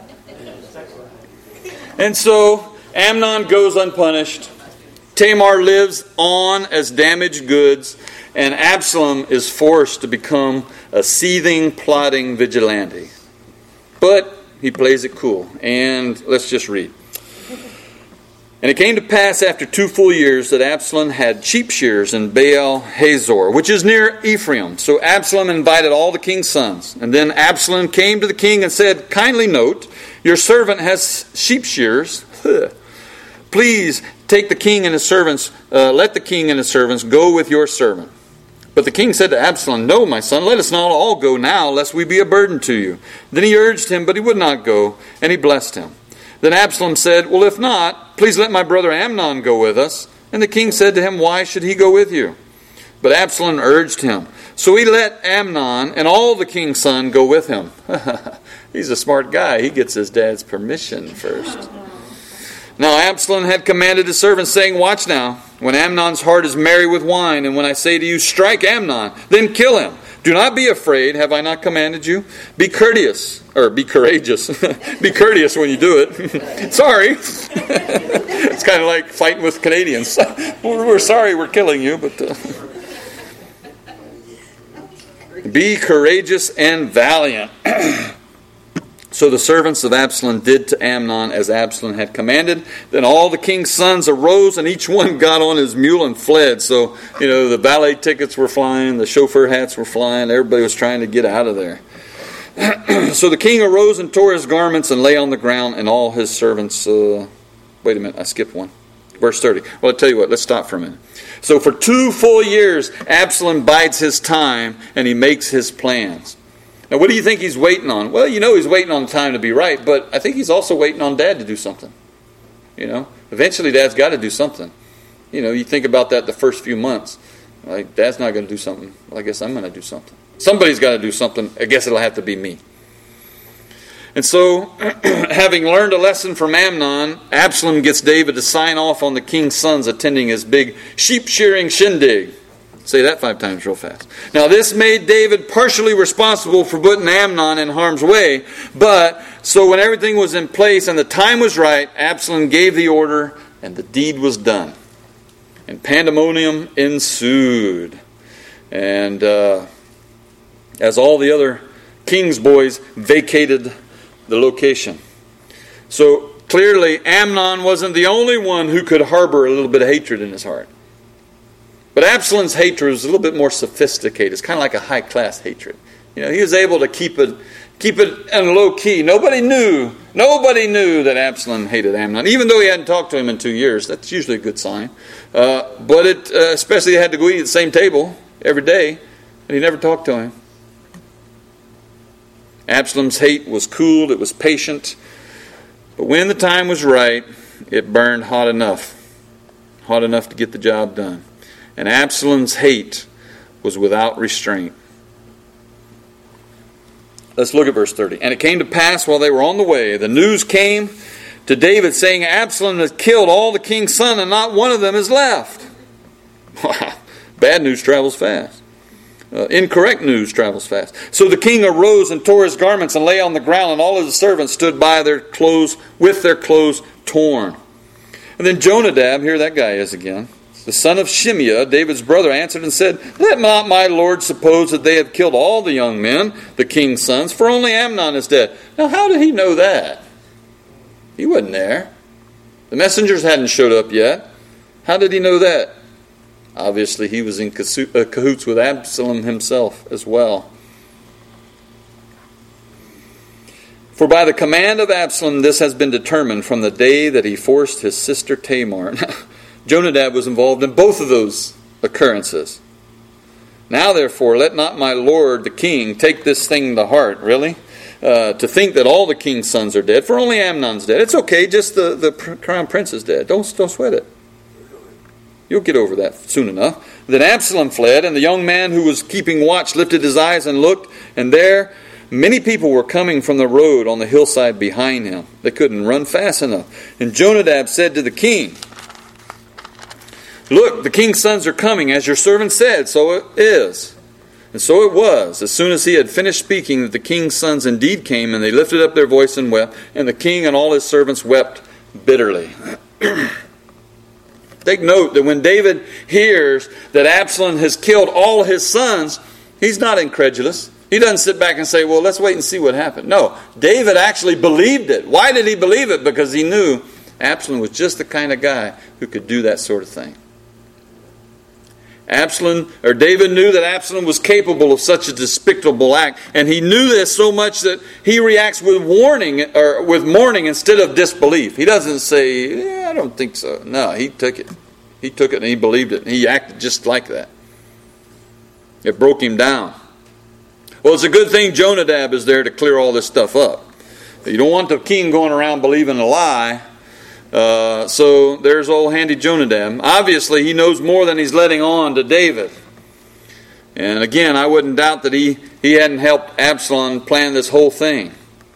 S1: And so Amnon goes unpunished. Tamar lives on as damaged goods, and Absalom is forced to become a seething, plotting vigilante. But he plays it cool. And let's just read. And it came to pass after 2 full years that Absalom had sheep shears in Baal Hazor, which is near Ephraim. So Absalom invited all the king's sons. And then Absalom came to the king and said, kindly note, your servant has sheep shears. Please take the king and his servants, let the king and his servants go with your servant. But the king said to Absalom, no, my son, let us not all go now, lest we be a burden to you. Then he urged him, but he would not go, and he blessed him. Then Absalom said, well, if not, please let my brother Amnon go with us. And the king said to him, why should he go with you? But Absalom urged him. So he let Amnon and all the king's sons go with him. He's a smart guy. He gets his dad's permission first. Now Absalom had commanded his servants, saying, watch now, when Amnon's heart is merry with wine, and when I say to you, strike Amnon, then kill him. Do not be afraid, have I not commanded you? Be courteous, or be courageous. Be courteous when you do it. Sorry. It's kind of like fighting with Canadians. We're sorry we're killing you, but Be courageous and valiant. So the servants of Absalom did to Amnon as Absalom had commanded. Then all the king's sons arose, and each one got on his mule and fled. So, the valet tickets were flying, the chauffeur hats were flying, everybody was trying to get out of there. So the king arose and tore his garments and lay on the ground, and all his servants... wait a minute, I skipped one. Verse 30. Well, I'll tell you what, let's stop for a minute. So for 2 full years, Absalom bides his time, and he makes his plans. Now, what do you think he's waiting on? Well, he's waiting on the time to be right, but I think he's also waiting on Dad to do something. Eventually Dad's got to do something. You think about that the first few months. Like, Dad's not going to do something. Well, I guess I'm going to do something. Somebody's got to do something. I guess it'll have to be me. And so, having learned a lesson from Amnon, Absalom gets David to sign off on the king's sons attending his big sheep shearing shindig. Say that 5 times real fast. Now, this made David partially responsible for putting Amnon in harm's way. But, so when everything was in place and the time was right, Absalom gave the order and the deed was done. And pandemonium ensued. And as all the other king's boys vacated the location. So, clearly, Amnon wasn't the only one who could harbor a little bit of hatred in his heart. But Absalom's hatred was a little bit more sophisticated. It's kind of like a high-class hatred. He was able to keep it in low key. Nobody knew that Absalom hated Amnon, even though he hadn't talked to him in 2 years. That's usually a good sign. But especially they had to go eat at the same table every day, and he never talked to him. Absalom's hate was cooled. It was patient. But when the time was right, it burned hot enough to get the job done. And Absalom's hate was without restraint. Let's look at verse 30. And it came to pass while they were on the way, the news came to David saying, Absalom has killed all the king's sons, and not one of them is left. Bad news travels fast. Incorrect news travels fast. So the king arose and tore his garments and lay on the ground, and all of the servants stood by with their clothes torn. And then Jonadab, here that guy is again, the son of Shimeah, David's brother, answered and said, Let not my lord suppose that they have killed all the young men, the king's sons, for only Amnon is dead. Now, how did he know that? He wasn't there. The messengers hadn't showed up yet. How did he know that? Obviously, he was in cahoots with Absalom himself as well. For by the command of Absalom, this has been determined from the day that he forced his sister Tamar. Jonadab was involved in both of those occurrences. Now, therefore, let not my lord the king take this thing to heart, really, to think that all the king's sons are dead, for only Amnon's dead. It's okay, just the crown prince is dead. Don't sweat it. You'll get over that soon enough. Then Absalom fled, and the young man who was keeping watch lifted his eyes and looked, and there many people were coming from the road on the hillside behind him. They couldn't run fast enough. And Jonadab said to the king, Look, the king's sons are coming, as your servant said, so it is. And so it was, as soon as he had finished speaking, that the king's sons indeed came, and they lifted up their voice and wept, and the king and all his servants wept bitterly. Take note that when David hears that Absalom has killed all his sons, he's not incredulous. He doesn't sit back and say, well, let's wait and see what happened. No, David actually believed it. Why did he believe it? Because he knew Absalom was just the kind of guy who could do that sort of thing. David knew that Absalom was capable of such a despicable act, and he knew this so much that he reacts with mourning instead of disbelief. He doesn't say, I don't think so. No, he took it. He took it and he believed it, and he acted just like that. It broke him down. Well, it's a good thing Jonadab is there to clear all this stuff up. You don't want the king going around believing a lie. So there's old handy Jonadab. Obviously, he knows more than he's letting on to David. And again, I wouldn't doubt that he hadn't helped Absalom plan this whole thing.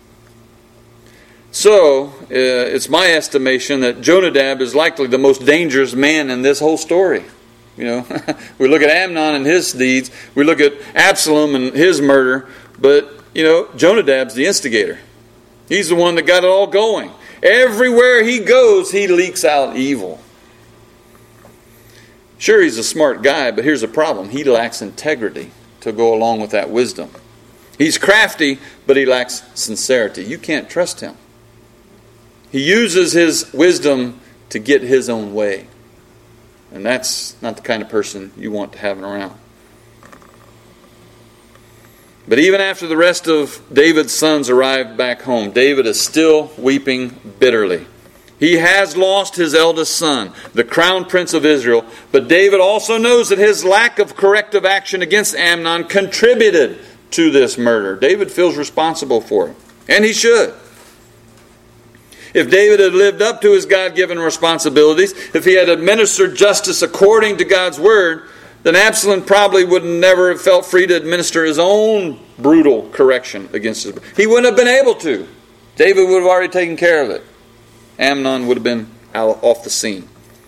S1: So, it's my estimation that Jonadab is likely the most dangerous man in this whole story. We look at Amnon and his deeds. We look at Absalom and his murder. But, Jonadab's the instigator. He's the one that got it all going. Everywhere he goes, he leaks out evil. Sure, he's a smart guy, but here's the problem. He lacks integrity. to go along with that wisdom. He's crafty, but he lacks sincerity. You can't trust him. He uses his wisdom to get his own way. And that's not the kind of person you want to have around. But even after the rest of David's sons arrived back home, David is still weeping bitterly. He has lost his eldest son, the crown prince of Israel, but David also knows that his lack of corrective action against Amnon contributed to this murder. David feels responsible for it, and he should. If David had lived up to his God-given responsibilities, if he had administered justice according to God's word, then Absalom probably would never have felt free to administer his own brutal correction against his brother. He wouldn't have been able to. David would have already taken care of it. Amnon would have been off the scene.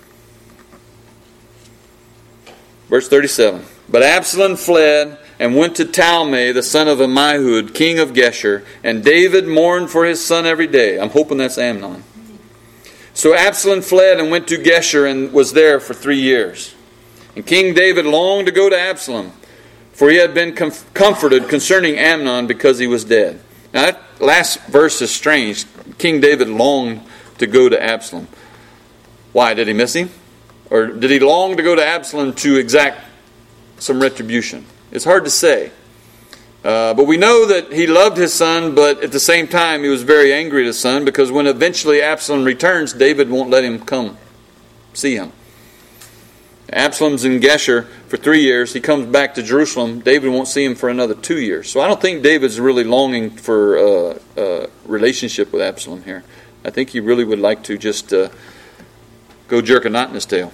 S1: Verse 37. But Absalom fled and went to Talmai, the son of Ammihud, king of Geshur, and David mourned for his son every day. I'm hoping that's Amnon. So Absalom fled and went to Geshur and was there for 3 years. And King David longed to go to Absalom, for he had been comforted concerning Amnon because he was dead. Now that last verse is strange. King David longed to go to Absalom. Why? Did he miss him? Or did he long to go to Absalom to exact some retribution? It's hard to say. But we know that he loved his son, but at the same time he was very angry at his son, because when eventually Absalom returns, David won't let him come see him. Absalom's in Geshur for 3 years. He comes back to Jerusalem. David won't see him for another 2 years. So I don't think David's really longing for a relationship with Absalom here. I think he really would like to just go jerk a knot in his tail.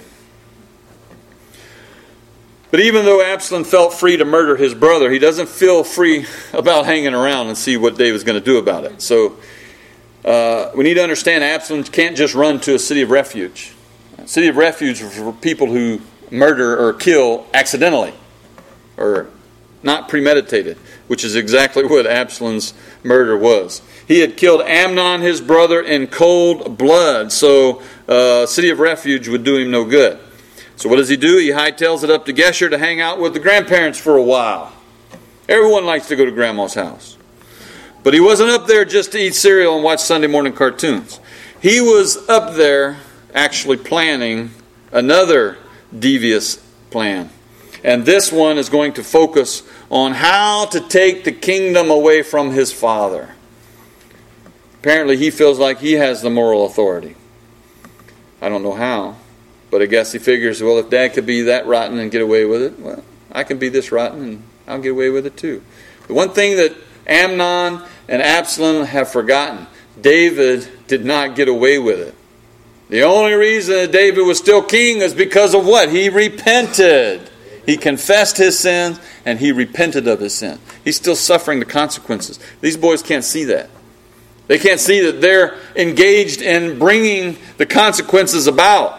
S1: But even though Absalom felt free to murder his brother, he doesn't feel free about hanging around and see what David's going to do about it. So we need to understand Absalom can't just run to a city of refuge. A city of refuge for people who murder or kill accidentally or not premeditated, which is exactly what Absalom's murder was. He had killed Amnon, his brother, in cold blood, so a city of refuge would do him no good. So what does he do? He hightails it up to Geshur to hang out with the grandparents for a while. Everyone likes to go to grandma's house. But he wasn't up there just to eat cereal and watch Sunday morning cartoons. He was up there actually planning another devious plan. And this one is going to focus on how to take the kingdom away from his father. Apparently he feels like he has the moral authority. I don't know how, but I guess he figures, well, if Dad could be that rotten and get away with it, well, I can be this rotten and I'll get away with it too. The one thing that Amnon and Absalom have forgotten, David did not get away with it. The only reason that David was still king is because of what? He repented. He confessed his sins and he repented of his sin. He's still suffering the consequences. These boys can't see that. They can't see that they're engaged in bringing the consequences about.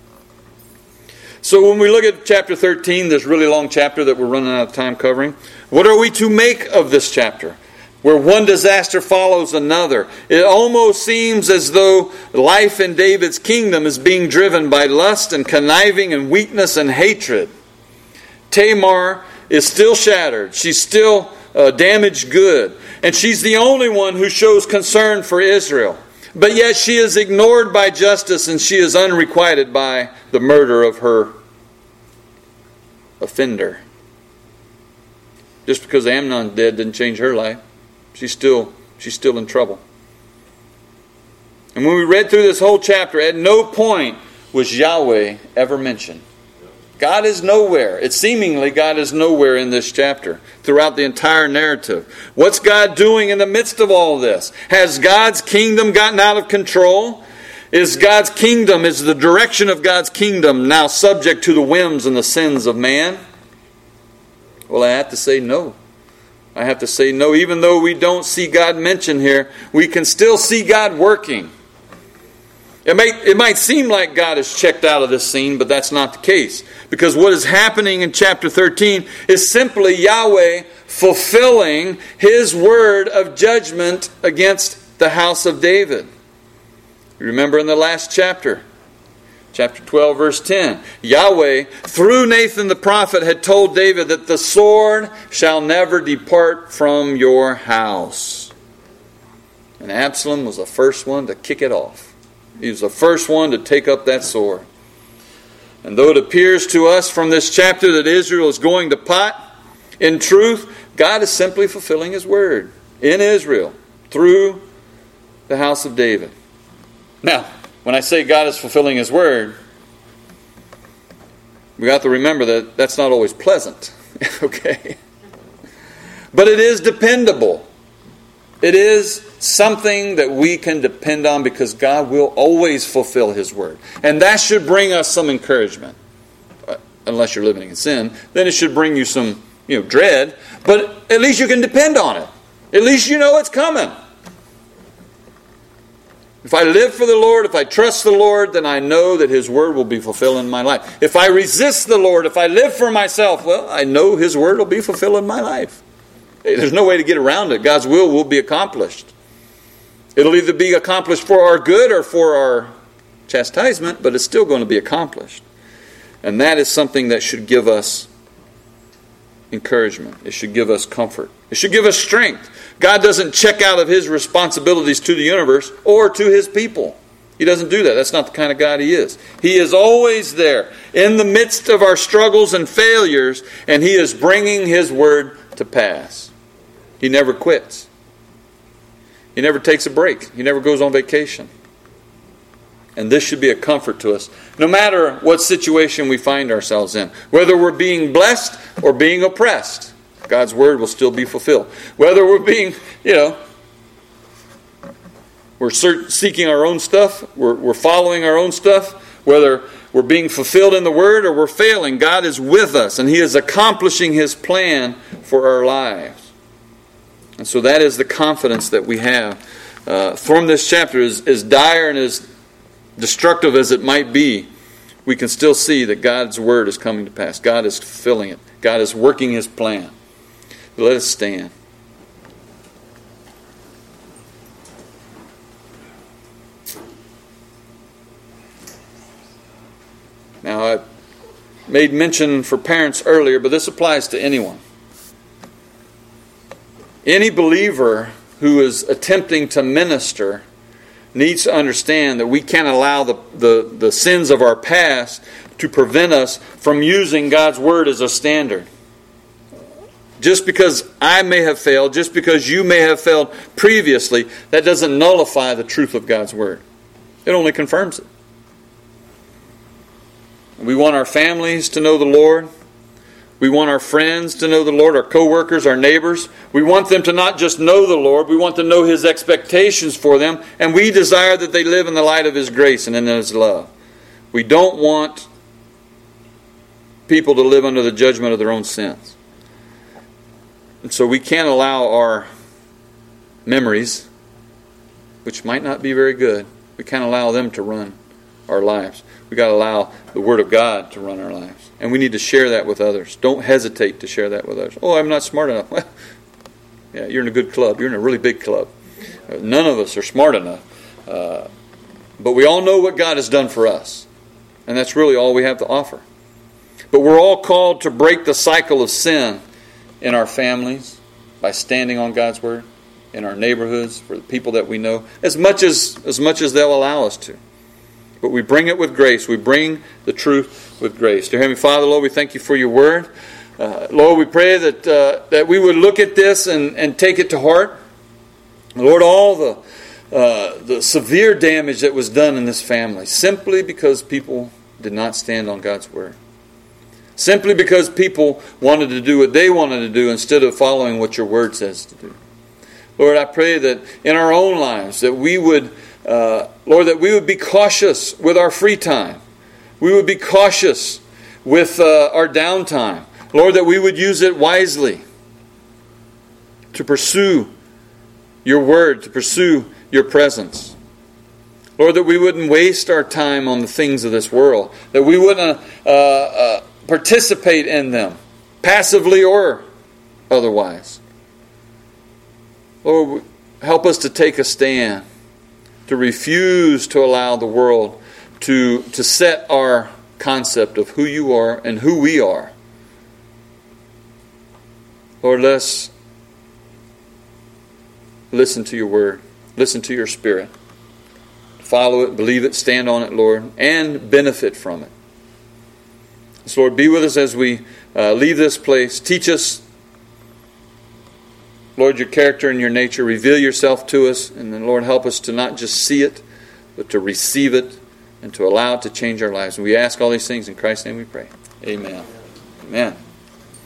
S1: So when we look at chapter 13, this really long chapter that we're running out of time covering, what are we to make of this chapter? Where one disaster follows another. It almost seems as though life in David's kingdom is being driven by lust and conniving and weakness and hatred. Tamar is still shattered. She's still damaged good. And she's the only one who shows concern for Israel. But yet she is ignored by justice and she is unrequited by the murder of her offender. Just because Amnon's dead didn't change her life. She's still in trouble. And when we read through this whole chapter, at no point was Yahweh ever mentioned. God is nowhere. It's seemingly God is nowhere in this chapter throughout the entire narrative. What's God doing in the midst of all this? Has God's kingdom gotten out of control? Is the direction of God's kingdom now subject to the whims and the sins of man? Well, I have to say no. I have to say no. Even though we don't see God mentioned here, we can still see God working. It might seem like God is checked out of this scene, but that's not the case. Because what is happening in chapter 13 is simply Yahweh fulfilling His word of judgment against the house of David. You remember in the last chapter Chapter 12, verse 10. Yahweh, through Nathan the prophet, had told David that the sword shall never depart from your house. And Absalom was the first one to kick it off. He was the first one to take up that sword. And though it appears to us from this chapter that Israel is going to pot, in truth, God is simply fulfilling His word in Israel through the house of David. Now, when I say God is fulfilling His word, we got to remember that that's not always pleasant. Okay? But it is dependable. It is something that we can depend on because God will always fulfill His word. And that should bring us some encouragement. Unless you're living in sin, then it should bring you some, dread. But at least you can depend on it. At least you know it's coming. If I live for the Lord, if I trust the Lord, then I know that His word will be fulfilled in my life. If I resist the Lord, if I live for myself, well, I know His word will be fulfilled in my life. There's no way to get around it. God's will be accomplished. It'll either be accomplished for our good or for our chastisement, but it's still going to be accomplished. And that is something that should give us encouragement. It should give us comfort. It should give us strength. God doesn't check out of His responsibilities to the universe or to His people. He doesn't do that. That's not the kind of God He is. He is always there in the midst of our struggles and failures, and He is bringing His word to pass. He never quits. He never takes a break. He never goes on vacation. And this should be a comfort to us, no matter what situation we find ourselves in. Whether we're being blessed or being oppressed, God's word will still be fulfilled. Whether we're being, we're seeking our own stuff, we're following our own stuff, whether we're being fulfilled in the word or we're failing, God is with us and He is accomplishing His plan for our lives. And so that is the confidence that we have from this chapter. As dire and as destructive as it might be, we can still see that God's word is coming to pass. God is fulfilling it. God is working His plan. Let us stand. Now, I made mention for parents earlier, but this applies to anyone. Any believer who is attempting to minister needs to understand that we can't allow the sins of our past to prevent us from using God's word as a standard. Just because I may have failed, just because you may have failed previously, that doesn't nullify the truth of God's word. It only confirms it. We want our families to know the Lord. We want our friends to know the Lord, our co-workers, our neighbors. We want them to not just know the Lord, we want to know His expectations for them, and we desire that they live in the light of His grace and in His love. We don't want people to live under the judgment of their own sins. And so we can't allow our memories, which might not be very good, we can't allow them to run our lives. We've got to allow the Word of God to run our lives. And we need to share that with others. Don't hesitate to share that with others. Oh, I'm not smart enough. Well, yeah, you're in a good club. You're in a really big club. None of us are smart enough. But we all know what God has done for us. And that's really all we have to offer. But we're all called to break the cycle of sin in our families by standing on God's Word, in our neighborhoods, for the people that we know, as much as they'll allow us to. But we bring it with grace. We bring the truth with grace. Dear Heavenly Father, Lord, we thank You for Your word. Lord, we pray that we would look at this and take it to heart. Lord, all the severe damage that was done in this family, simply because people did not stand on God's word. Simply because people wanted to do what they wanted to do instead of following what Your word says to do. Lord, I pray that in our own lives that we would, Lord, that we would be cautious with our free time. We would be cautious with our downtime. Lord, that we would use it wisely to pursue Your word, to pursue Your presence. Lord, that we wouldn't waste our time on the things of this world. That we wouldn't participate in them, passively or otherwise. Lord, help us to take a stand, to refuse to allow the world to set our concept of who you are and who we are. Lord, let's listen to your word. Listen to your Spirit. Follow it, believe it, stand on it, Lord, and benefit from it. So, Lord, be with us as we leave this place. Teach us, Lord, your character and your nature. Reveal yourself to us. And then, Lord, help us to not just see it, but to receive it and to allow it to change our lives. And we ask all these things in Christ's name we pray. Amen. Amen.